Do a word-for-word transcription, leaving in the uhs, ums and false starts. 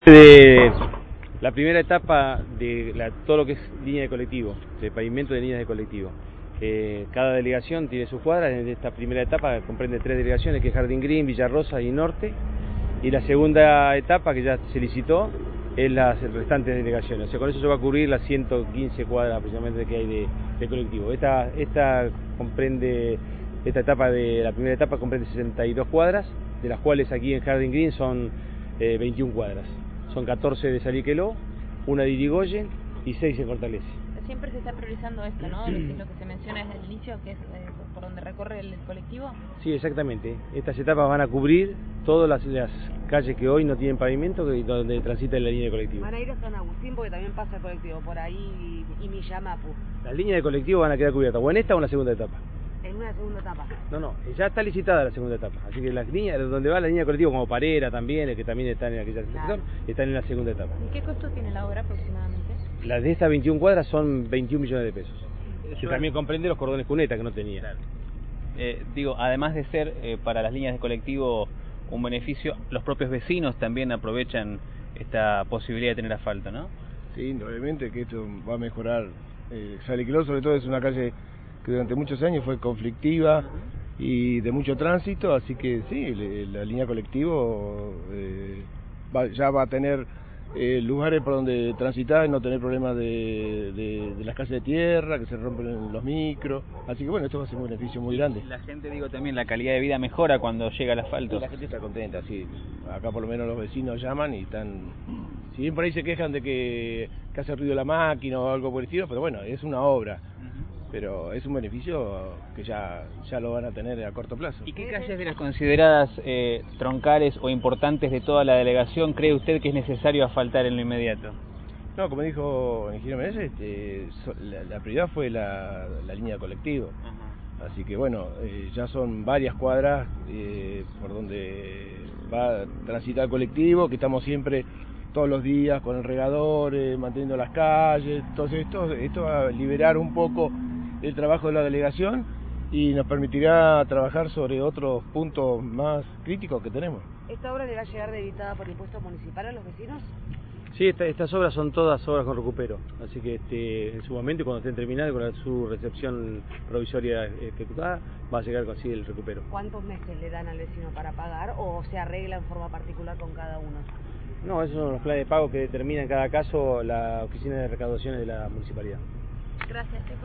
De la primera etapa de la, todo lo que es línea de colectivo, de pavimento de líneas de colectivo. Eh, cada delegación tiene sus cuadras. En esta primera etapa comprende tres delegaciones, que es Jardín Green, Villarrosa y Norte. Y la segunda etapa, que ya se licitó, es las restantes delegaciones. O sea, con eso se va a cubrir las ciento quince cuadras aproximadamente que hay de, de colectivo. Esta, esta comprende, esta etapa de la primera etapa comprende sesenta y dos cuadras, de las cuales aquí en Jardín Green son eh, veintiuna cuadras. Son catorce de Saliqueló, una de Irigoyen y seis en Cortales. Siempre se está priorizando esto, ¿no? Lo que, lo que se menciona desde el inicio, que es eh, por donde recorre el, el colectivo. Sí, exactamente. Estas etapas van a cubrir todas las, las calles que hoy no tienen pavimento, que, donde transita la línea de colectivo. Van a ir a San Agustín porque también pasa el colectivo por ahí y, y Millamapu. Las líneas de colectivo van a quedar cubiertas, o en esta o en la segunda etapa. En una segunda etapa. No, no, ya está licitada la segunda etapa. Así que las líneas, donde va la línea de colectivo, como Parera también, que también están en aquella sección, claro, están en la segunda etapa. ¿Y qué costo tiene la obra aproximadamente? Las de estas veintiuna cuadras son veintiún millones de pesos. Que también comprende los cordones cuneta, que no tenía. Claro. Eh, digo, además de ser eh, para las líneas de colectivo un beneficio, los propios vecinos también aprovechan esta posibilidad de tener asfalto, ¿no? Sí, obviamente que esto va a mejorar. Eh, Saliqueló sobre todo es una calle que durante muchos años fue conflictiva y de mucho tránsito, así que sí, le, la línea colectivo eh, va, ya va a tener eh, lugares por donde transitar y no tener problemas de, de, de las calles de tierra, que se rompen los micros, así que bueno, esto va a ser un beneficio muy grande. La gente, digo, también la calidad de vida mejora cuando llega el asfalto. Y la gente está contenta, sí, acá por lo menos los vecinos llaman y están, si bien por ahí se quejan de que, que hace ruido la máquina o algo por el estilo, pero bueno, es una obra. Pero es un beneficio que ya, ya lo van a tener a corto plazo. ¿Y qué calles de las consideradas eh, troncales o importantes de toda la delegación cree usted que es necesario asfaltar en lo inmediato? No, como dijo el ingeniero Menezes, este, la, la prioridad fue la, la línea de colectivo. Ajá. Así que bueno, eh, ya son varias cuadras eh, por donde va a transitar el colectivo, que estamos siempre todos los días con el regador, eh, manteniendo las calles. Entonces esto, esto va a liberar un poco el trabajo de la delegación y nos permitirá trabajar sobre otros puntos más críticos que tenemos. ¿Esta obra le va a llegar debitada por impuesto municipal a los vecinos? Sí, esta, estas obras son todas obras con recupero, así que este, en su momento, cuando estén terminadas, con la, su recepción provisoria ejecutada, va a llegar con sí el recupero. ¿Cuántos meses le dan al vecino para pagar o se arregla en forma particular con cada uno? No, esos son los planes de pago que determina en cada caso la oficina de recaudaciones de la municipalidad. Gracias.